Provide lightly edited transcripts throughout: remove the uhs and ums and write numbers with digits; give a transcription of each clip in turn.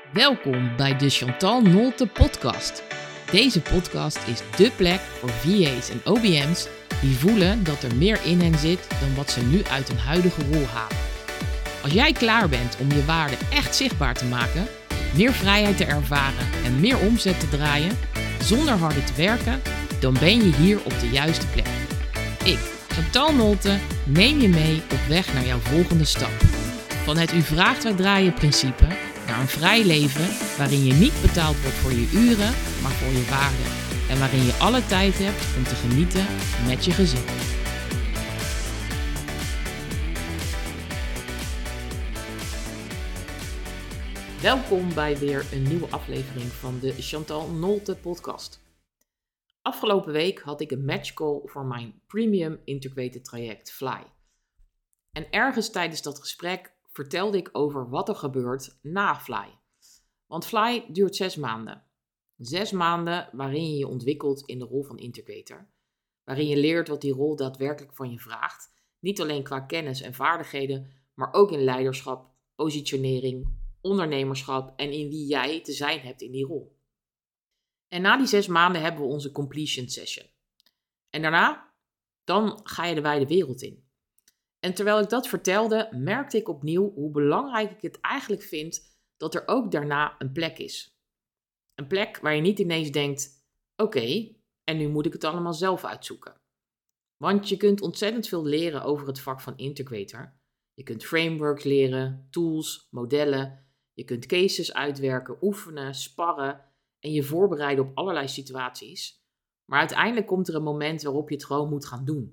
Welkom bij de Chantal Nolte podcast. Deze podcast is dé plek voor VA's en OBM's die voelen dat er meer in hen zit dan wat ze nu uit hun huidige rol halen. Als jij klaar bent om je waarde echt zichtbaar te maken, meer vrijheid te ervaren en meer omzet te draaien, zonder harder te werken, dan ben je hier op de juiste plek. Ik, Chantal Nolte, neem je mee op weg naar jouw volgende stap. Van het u vraagt wij draaien principe naar een vrij leven waarin je niet betaald wordt voor je uren, maar voor je waarde. En waarin je alle tijd hebt om te genieten met je gezin. Welkom bij weer een nieuwe aflevering van de Chantal Nolte podcast. Afgelopen week had ik een matchcall voor mijn premium integrated traject Fly. En ergens tijdens dat gesprek vertelde ik over wat er gebeurt na Fly. Want Fly duurt 6 maanden. 6 maanden waarin je je ontwikkelt in de rol van integrator. Waarin je leert wat die rol daadwerkelijk van je vraagt. Niet alleen qua kennis en vaardigheden, maar ook in leiderschap, positionering, ondernemerschap en in wie jij te zijn hebt in die rol. En na die 6 maanden hebben we onze completion session. En daarna, dan ga je de wijde wereld in. En terwijl ik dat vertelde, merkte ik opnieuw hoe belangrijk ik het eigenlijk vind dat er ook daarna een plek is. Een plek waar je niet ineens denkt, oké, en nu moet ik het allemaal zelf uitzoeken. Want je kunt ontzettend veel leren over het vak van integrator. Je kunt frameworks leren, tools, modellen. Je kunt cases uitwerken, oefenen, sparren en je voorbereiden op allerlei situaties. Maar uiteindelijk komt er een moment waarop je het gewoon moet gaan doen.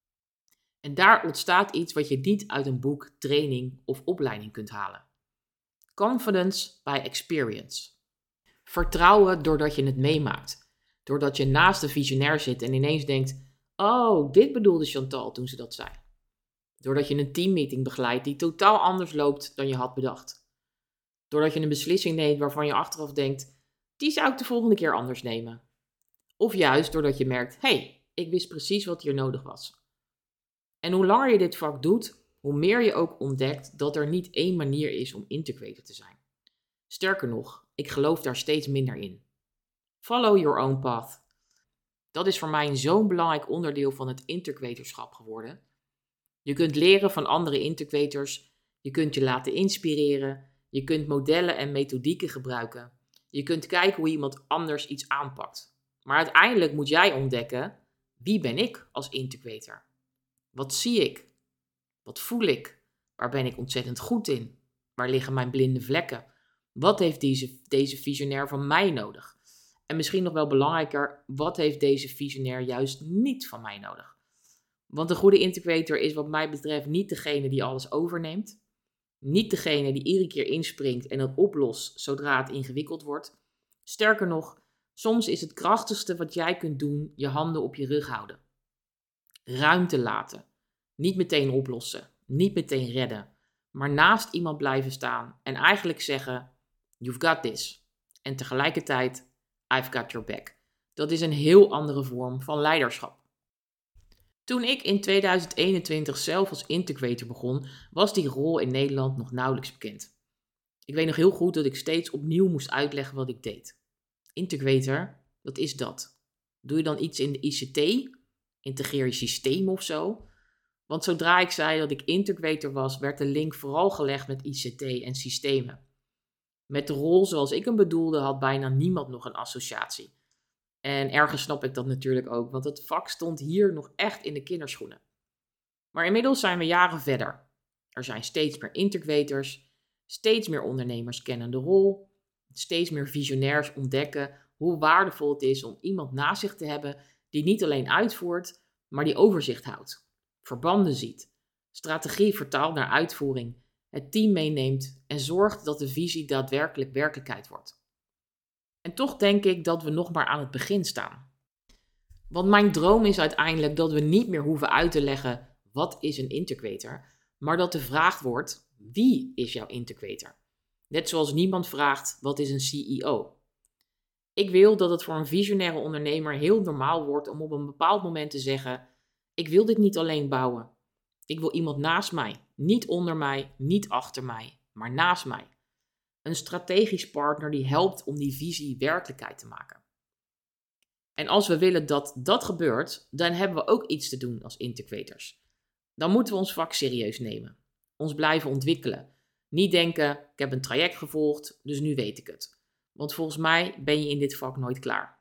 En daar ontstaat iets wat je niet uit een boek, training of opleiding kunt halen. Confidence by experience. Vertrouwen doordat je het meemaakt. Doordat je naast de visionair zit en ineens denkt, oh, dit bedoelde Chantal toen ze dat zei. Doordat je een teammeeting begeleidt die totaal anders loopt dan je had bedacht. Doordat je een beslissing neemt waarvan je achteraf denkt, die zou ik de volgende keer anders nemen. Of juist doordat je merkt, hey, ik wist precies wat hier nodig was. En hoe langer je dit vak doet, hoe meer je ook ontdekt dat er niet één manier is om integrator te zijn. Sterker nog, ik geloof daar steeds minder in. Follow your own path. Dat is voor mij zo'n belangrijk onderdeel van het integratorschap geworden. Je kunt leren van andere integrators, je kunt je laten inspireren, je kunt modellen en methodieken gebruiken. Je kunt kijken hoe iemand anders iets aanpakt. Maar uiteindelijk moet jij ontdekken, wie ben ik als integrator? Wat zie ik? Wat voel ik? Waar ben ik ontzettend goed in? Waar liggen mijn blinde vlekken? Wat heeft deze visionair van mij nodig? En misschien nog wel belangrijker, wat heeft deze visionair juist niet van mij nodig? Want een goede integrator is wat mij betreft niet degene die alles overneemt. Niet degene die iedere keer inspringt en het oplost zodra het ingewikkeld wordt. Sterker nog, soms is het krachtigste wat jij kunt doen je handen op je rug houden. Ruimte laten. Niet meteen oplossen. Niet meteen redden. Maar naast iemand blijven staan en eigenlijk zeggen, you've got this. En tegelijkertijd, I've got your back. Dat is een heel andere vorm van leiderschap. Toen ik in 2021 zelf als integrator begon, was die rol in Nederland nog nauwelijks bekend. Ik weet nog heel goed dat ik steeds opnieuw moest uitleggen wat ik deed. Integrator, wat is dat? Doe je dan iets in de ICT? Integreer je systeem of zo? Want zodra ik zei dat ik integrator was, werd de link vooral gelegd met ICT en systemen. Met de rol zoals ik hem bedoelde had bijna niemand nog een associatie. En ergens snap ik dat natuurlijk ook, want het vak stond hier nog echt in de kinderschoenen. Maar inmiddels zijn we jaren verder. Er zijn steeds meer integrators, steeds meer ondernemers kennen de rol, steeds meer visionairs ontdekken hoe waardevol het is om iemand naast zich te hebben die niet alleen uitvoert, maar die overzicht houdt, verbanden ziet, strategie vertaalt naar uitvoering, het team meeneemt en zorgt dat de visie daadwerkelijk werkelijkheid wordt. En toch denk ik dat we nog maar aan het begin staan. Want mijn droom is uiteindelijk dat we niet meer hoeven uit te leggen wat is een integrator, maar dat de vraag wordt, wie is jouw integrator? Net zoals niemand vraagt, wat is een CEO? Ik wil dat het voor een visionaire ondernemer heel normaal wordt om op een bepaald moment te zeggen, ik wil dit niet alleen bouwen. Ik wil iemand naast mij, niet onder mij, niet achter mij, maar naast mij. Een strategisch partner die helpt om die visie werkelijkheid te maken. En als we willen dat dat gebeurt, dan hebben we ook iets te doen als integrators. Dan moeten we ons vak serieus nemen. Ons blijven ontwikkelen. Niet denken, ik heb een traject gevolgd, dus nu weet ik het. Want volgens mij ben je in dit vak nooit klaar.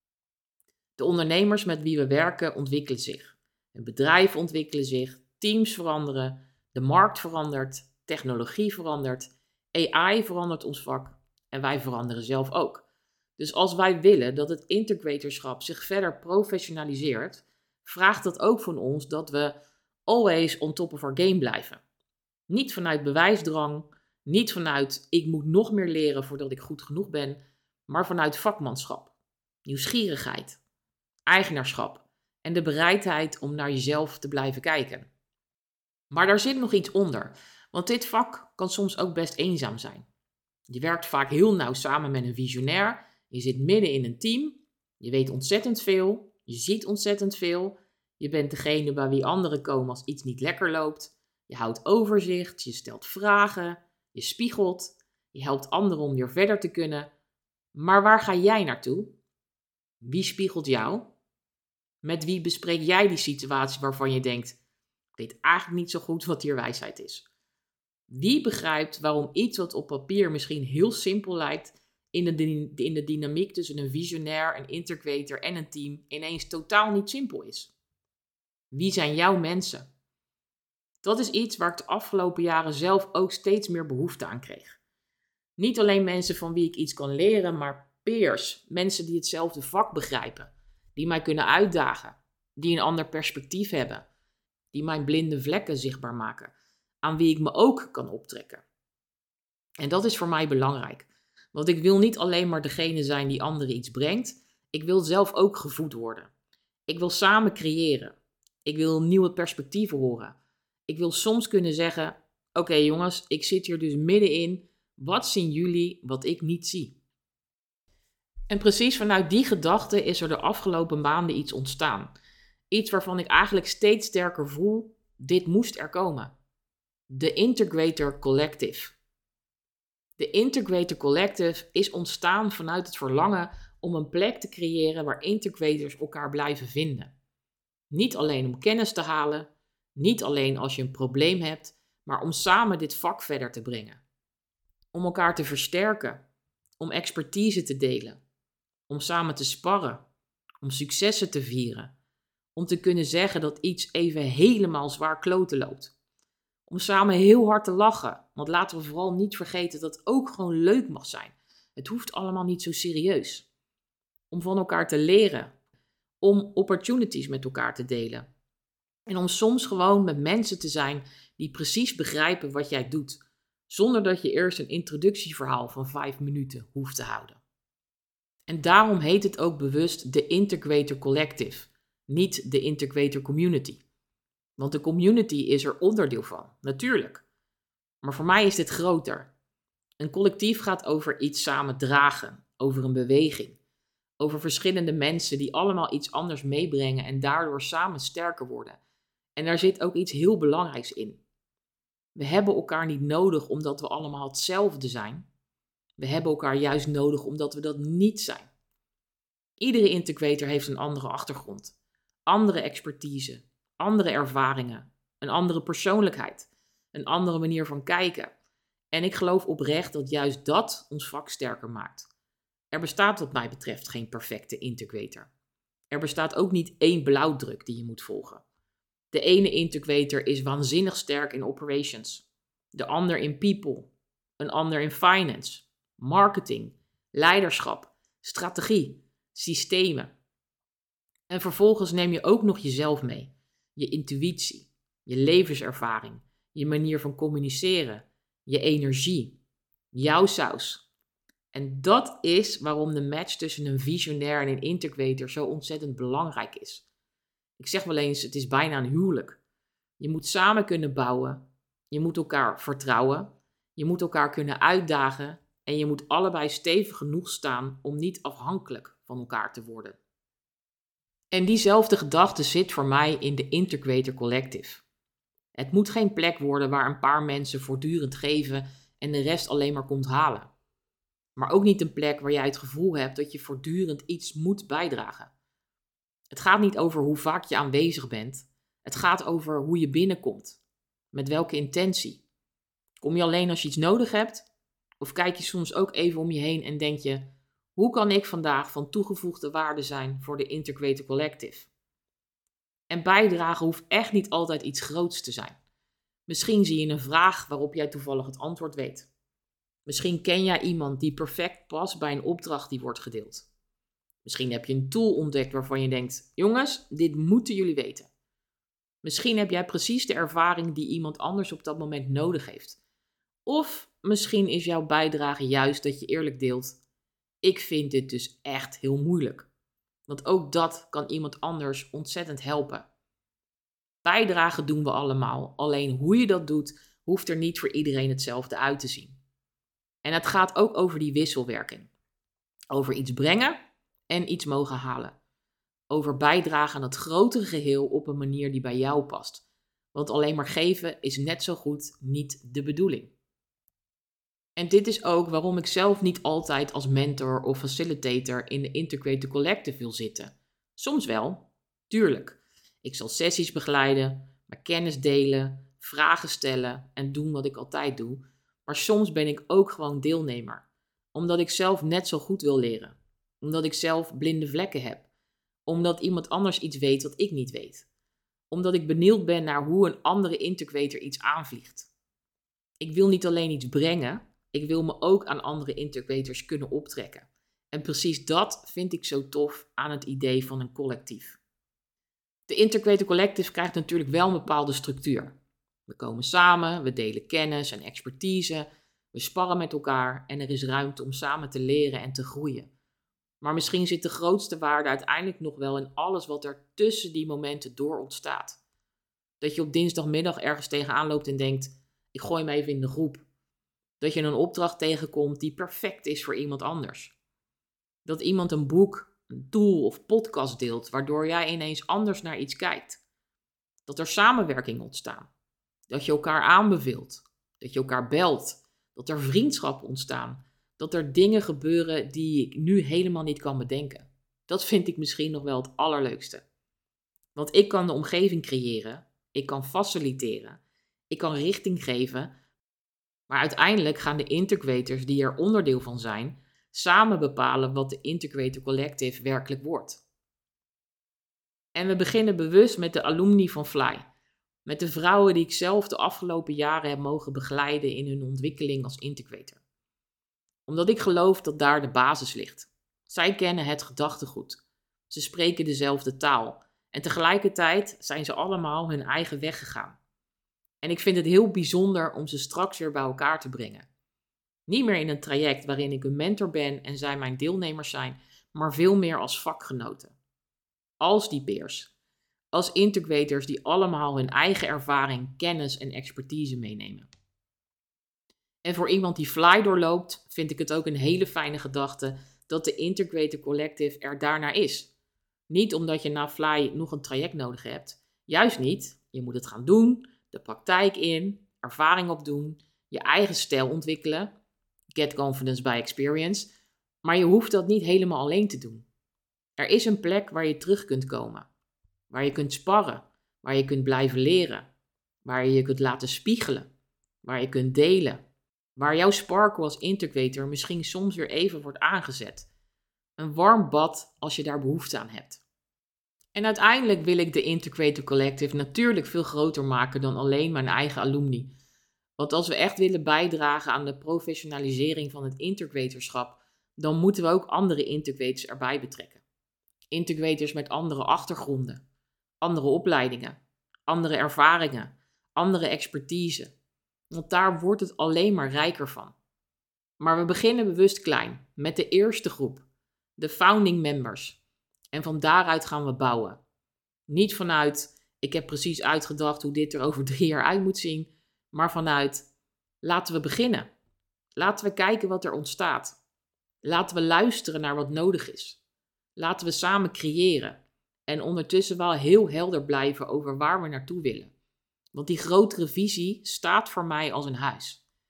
De ondernemers met wie we werken ontwikkelen zich. Een bedrijf ontwikkelen zich, teams veranderen, de markt verandert, technologie verandert, AI verandert ons vak en wij veranderen zelf ook. Dus als wij willen dat het integratorschap zich verder professionaliseert, vraagt dat ook van ons dat we always on top of our game blijven. Niet vanuit bewijsdrang, niet vanuit ik moet nog meer leren voordat ik goed genoeg ben, maar vanuit vakmanschap, nieuwsgierigheid, eigenaarschap en de bereidheid om naar jezelf te blijven kijken. Maar daar zit nog iets onder, want dit vak kan soms ook best eenzaam zijn. Je werkt vaak heel nauw samen met een visionair, je zit midden in een team, je weet ontzettend veel, je ziet ontzettend veel, je bent degene bij wie anderen komen als iets niet lekker loopt, je houdt overzicht, je stelt vragen, je spiegelt, je helpt anderen om weer verder te kunnen. Maar waar ga jij naartoe? Wie spiegelt jou? Met wie bespreek jij die situatie waarvan je denkt, ik weet eigenlijk niet zo goed wat hier wijsheid is? Wie begrijpt waarom iets wat op papier misschien heel simpel lijkt, in de dynamiek tussen een visionair, een integrator en een team ineens totaal niet simpel is? Wie zijn jouw mensen? Dat is iets waar ik de afgelopen jaren zelf ook steeds meer behoefte aan kreeg. Niet alleen mensen van wie ik iets kan leren, maar peers, mensen die hetzelfde vak begrijpen, die mij kunnen uitdagen, die een ander perspectief hebben, die mijn blinde vlekken zichtbaar maken, aan wie ik me ook kan optrekken. En dat is voor mij belangrijk, want ik wil niet alleen maar degene zijn die anderen iets brengt, ik wil zelf ook gevoed worden. Ik wil samen creëren. Ik wil nieuwe perspectieven horen. Ik wil soms kunnen zeggen, oké jongens, ik zit hier dus middenin, wat zien jullie wat ik niet zie? En precies vanuit die gedachte is er de afgelopen maanden iets ontstaan. Iets waarvan ik eigenlijk steeds sterker voel, dit moest er komen. De Integrator Collective. De Integrator Collective is ontstaan vanuit het verlangen om een plek te creëren waar integrators elkaar blijven vinden. Niet alleen om kennis te halen, niet alleen als je een probleem hebt, maar om samen dit vak verder te brengen. Om elkaar te versterken, om expertise te delen, om samen te sparren, om successen te vieren, om te kunnen zeggen dat iets even helemaal zwaar kloten loopt. Om samen heel hard te lachen, want laten we vooral niet vergeten dat het ook gewoon leuk mag zijn. Het hoeft allemaal niet zo serieus. Om van elkaar te leren, om opportunities met elkaar te delen. En om soms gewoon met mensen te zijn die precies begrijpen wat jij doet, zonder dat je eerst een introductieverhaal van 5 minuten hoeft te houden. En daarom heet het ook bewust de Integrator Collective, niet de Integrator Community. Want de community is er onderdeel van, natuurlijk. Maar voor mij is dit groter. Een collectief gaat over iets samen dragen, over een beweging. Over verschillende mensen die allemaal iets anders meebrengen en daardoor samen sterker worden. En daar zit ook iets heel belangrijks in. We hebben elkaar niet nodig omdat we allemaal hetzelfde zijn. We hebben elkaar juist nodig omdat we dat niet zijn. Iedere integrator heeft een andere achtergrond, andere expertise, andere ervaringen, een andere persoonlijkheid, een andere manier van kijken. En ik geloof oprecht dat juist dat ons vak sterker maakt. Er bestaat wat mij betreft geen perfecte integrator. Er bestaat ook niet één blauwdruk die je moet volgen. De ene integrator is waanzinnig sterk in operations, de ander in people, een ander in finance, marketing, leiderschap, strategie, systemen. En vervolgens neem je ook nog jezelf mee, je intuïtie, je levenservaring, je manier van communiceren, je energie, jouw saus. En dat is waarom de match tussen een visionair en een integrator zo ontzettend belangrijk is. Ik zeg wel eens, het is bijna een huwelijk. Je moet samen kunnen bouwen, je moet elkaar vertrouwen, je moet elkaar kunnen uitdagen en je moet allebei stevig genoeg staan om niet afhankelijk van elkaar te worden. En diezelfde gedachte zit voor mij in de Integrator Collective. Het moet geen plek worden waar een paar mensen voortdurend geven en de rest alleen maar komt halen. Maar ook niet een plek waar jij het gevoel hebt dat je voortdurend iets moet bijdragen. Het gaat niet over hoe vaak je aanwezig bent. Het gaat over hoe je binnenkomt. Met welke intentie. Kom je alleen als je iets nodig hebt? Of kijk je soms ook even om je heen en denk je: hoe kan ik vandaag van toegevoegde waarde zijn voor de Integrated Collective? En bijdragen hoeft echt niet altijd iets groots te zijn. Misschien zie je een vraag waarop jij toevallig het antwoord weet. Misschien ken jij iemand die perfect past bij een opdracht die wordt gedeeld. Misschien heb je een tool ontdekt waarvan je denkt: jongens, dit moeten jullie weten. Misschien heb jij precies de ervaring die iemand anders op dat moment nodig heeft. Of misschien is jouw bijdrage juist dat je eerlijk deelt: ik vind dit dus echt heel moeilijk. Want ook dat kan iemand anders ontzettend helpen. Bijdragen doen we allemaal, alleen hoe je dat doet, hoeft er niet voor iedereen hetzelfde uit te zien. En het gaat ook over die wisselwerking. Over iets brengen en iets mogen halen. Over bijdragen aan het grotere geheel op een manier die bij jou past. Want alleen maar geven is net zo goed niet de bedoeling. En dit is ook waarom ik zelf niet altijd als mentor of facilitator in de Integrated Collective wil zitten. Soms wel, tuurlijk. Ik zal sessies begeleiden, mijn kennis delen, vragen stellen en doen wat ik altijd doe. Maar soms ben ik ook gewoon deelnemer. Omdat ik zelf net zo goed wil leren. Omdat ik zelf blinde vlekken heb. Omdat iemand anders iets weet wat ik niet weet. Omdat ik benieuwd ben naar hoe een andere integrator iets aanvliegt. Ik wil niet alleen iets brengen, ik wil me ook aan andere integrators kunnen optrekken. En precies dat vind ik zo tof aan het idee van een collectief. De Integrated Collective krijgt natuurlijk wel een bepaalde structuur. We komen samen, we delen kennis en expertise, we sparren met elkaar en er is ruimte om samen te leren en te groeien. Maar misschien zit de grootste waarde uiteindelijk nog wel in alles wat er tussen die momenten door ontstaat. Dat je op dinsdagmiddag ergens tegenaan loopt en denkt: ik gooi hem even in de groep. Dat je een opdracht tegenkomt die perfect is voor iemand anders. Dat iemand een boek, een tool of podcast deelt, waardoor jij ineens anders naar iets kijkt. Dat er samenwerking ontstaan. Dat je elkaar aanbeveelt. Dat je elkaar belt. Dat er vriendschappen ontstaan. Dat er dingen gebeuren die ik nu helemaal niet kan bedenken. Dat vind ik misschien nog wel het allerleukste. Want ik kan de omgeving creëren. Ik kan faciliteren. Ik kan richting geven. Maar uiteindelijk gaan de integrators die er onderdeel van zijn samen bepalen wat de Integrated Collective werkelijk wordt. En we beginnen bewust met de alumni van Fly. Met de vrouwen die ik zelf de afgelopen jaren heb mogen begeleiden in hun ontwikkeling als integrator. Omdat ik geloof dat daar de basis ligt. Zij kennen het gedachtegoed. Ze spreken dezelfde taal. En tegelijkertijd zijn ze allemaal hun eigen weg gegaan. En ik vind het heel bijzonder om ze straks weer bij elkaar te brengen. Niet meer in een traject waarin ik een mentor ben en zij mijn deelnemers zijn, maar veel meer als vakgenoten. Als die peers. Als integrators die allemaal hun eigen ervaring, kennis en expertise meenemen. En voor iemand die Fly doorloopt, vind ik het ook een hele fijne gedachte dat de Integrated Collective er daarnaar is. Niet omdat je na Fly nog een traject nodig hebt. Juist niet. Je moet het gaan doen, de praktijk in, ervaring opdoen, je eigen stijl ontwikkelen. Get confidence by experience. Maar je hoeft dat niet helemaal alleen te doen. Er is een plek waar je terug kunt komen. Waar je kunt sparren. Waar je kunt blijven leren. Waar je je kunt laten spiegelen. Waar je kunt delen. Waar jouw sparkle als integrator misschien soms weer even wordt aangezet. Een warm bad als je daar behoefte aan hebt. En uiteindelijk wil ik de Integrated Collective natuurlijk veel groter maken dan alleen mijn eigen alumni. Want als we echt willen bijdragen aan de professionalisering van het integratorschap, dan moeten we ook andere integrators erbij betrekken. Integrators met andere achtergronden, andere opleidingen, andere ervaringen, andere expertise. Want daar wordt het alleen maar rijker van. Maar we beginnen bewust klein, met de eerste groep, de founding members. En van daaruit gaan we bouwen. Niet vanuit, ik heb precies uitgedacht hoe dit er over 3 jaar uit moet zien, maar vanuit, laten we beginnen. Laten we kijken wat er ontstaat. Laten we luisteren naar wat nodig is. Laten we samen creëren. En ondertussen wel heel helder blijven over waar we naartoe willen. Want die grotere visie staat voor mij als een huis.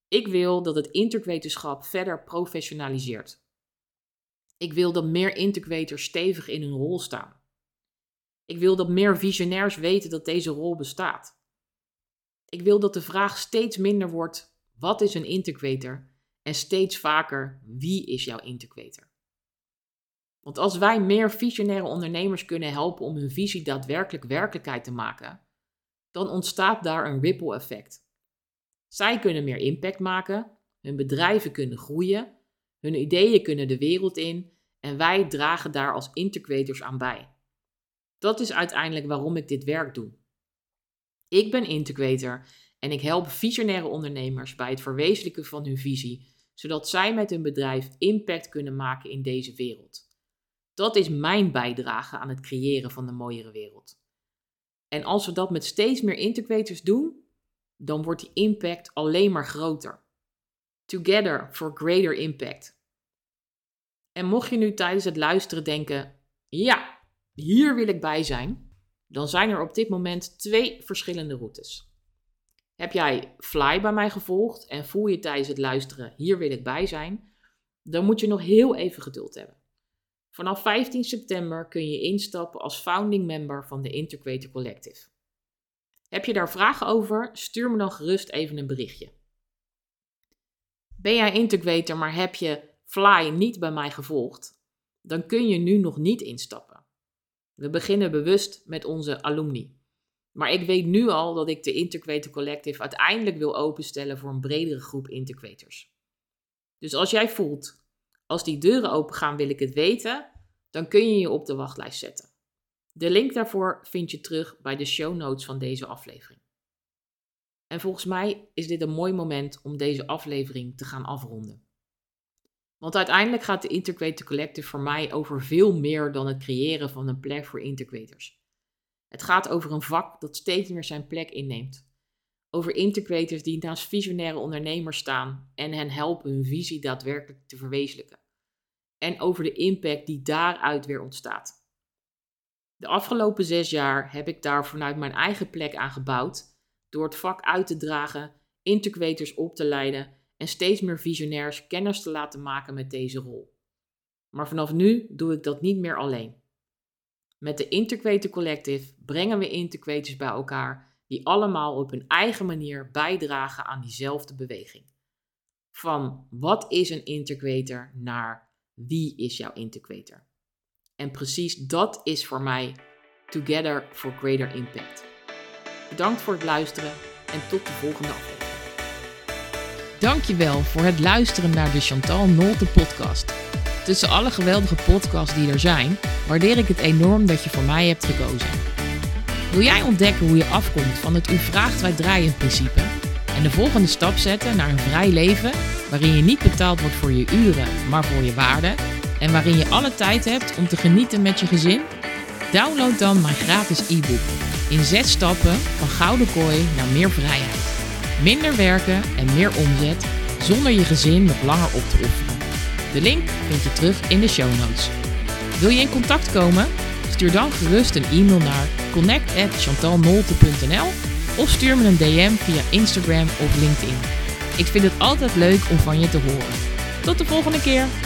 Ik wil dat het interkweterschap verder professionaliseert. Ik wil dat meer interkweters stevig in hun rol staan. Ik wil dat meer visionairs weten dat deze rol bestaat. Ik wil dat de vraag steeds minder wordt: wat is een interkweter? En steeds vaker: wie is jouw interkweter? Want als wij meer visionaire ondernemers kunnen helpen om hun visie daadwerkelijk werkelijkheid te maken, dan ontstaat daar een ripple effect. Zij kunnen meer impact maken, hun bedrijven kunnen groeien, hun ideeën kunnen de wereld in en wij dragen daar als interkweters aan bij. Dat is uiteindelijk waarom ik dit werk doe. Ik ben interkweter en ik help visionaire ondernemers bij het verwezenlijken van hun visie, zodat zij met hun bedrijf impact kunnen maken in deze wereld. Dat is mijn bijdrage aan het creëren van een mooiere wereld. En als we dat met steeds meer interkweters doen, dan wordt die impact alleen maar groter. Together for greater impact. En mocht je nu tijdens het luisteren denken, ja, hier wil ik bij zijn, dan zijn er op dit moment 2 verschillende routes. Heb jij Fly bij mij gevolgd en voel je tijdens het luisteren, hier wil ik bij zijn, dan moet je nog heel even geduld hebben. Vanaf 15 september kun je instappen als founding member van de Interkweter Collective. Heb je daar vragen over? Stuur me dan gerust even een berichtje. Ben jij interkweter, maar heb je Fly niet bij mij gevolgd? Dan kun je nu nog niet instappen. We beginnen bewust met onze alumni. Maar ik weet nu al dat ik de Interkweter Collective uiteindelijk wil openstellen voor een bredere groep interkweters. Dus als jij voelt, als die deuren open gaan wil ik het weten, dan kun je je op de wachtlijst zetten. De link daarvoor vind je terug bij de show notes van deze aflevering. En volgens mij is dit een mooi moment om deze aflevering te gaan afronden. Want uiteindelijk gaat de Interkweter Collective voor mij over veel meer dan het creëren van een plek voor interkweters. Het gaat over een vak dat steeds meer zijn plek inneemt. Over interkweters die naast visionaire ondernemers staan en hen helpen hun visie daadwerkelijk te verwezenlijken. En over de impact die daaruit weer ontstaat. De afgelopen 6 jaar heb ik daar vanuit mijn eigen plek aan gebouwd, door het vak uit te dragen, interkweters op te leiden en steeds meer visionairs kennis te laten maken met deze rol. Maar vanaf nu doe ik dat niet meer alleen. Met de Interkweter Collective brengen we interkweters bij elkaar die allemaal op hun eigen manier bijdragen aan diezelfde beweging. Van wat is een interkweter naar wie is jouw interkweter? En precies dat is voor mij Together for Greater Impact. Bedankt voor het luisteren en tot de volgende aflevering. Dankjewel voor het luisteren naar de Chantal Nolte podcast. Tussen alle geweldige podcasts die er zijn, waardeer ik het enorm dat je voor mij hebt gekozen. Wil jij ontdekken hoe je afkomt van het u vraagt wij draaien principe en de volgende stap zetten naar een vrij leven waarin je niet betaald wordt voor je uren, maar voor je waarde en waarin je alle tijd hebt om te genieten met je gezin? Download dan mijn gratis e-book in 6 stappen van gouden kooi naar meer vrijheid. Minder werken en meer omzet zonder je gezin nog langer op te offeren. De link vind je terug in de show notes. Wil je in contact komen? Stuur dan gerust een e-mail naar connect@chantalnolte.nl of stuur me een DM via Instagram of LinkedIn. Ik vind het altijd leuk om van je te horen. Tot de volgende keer!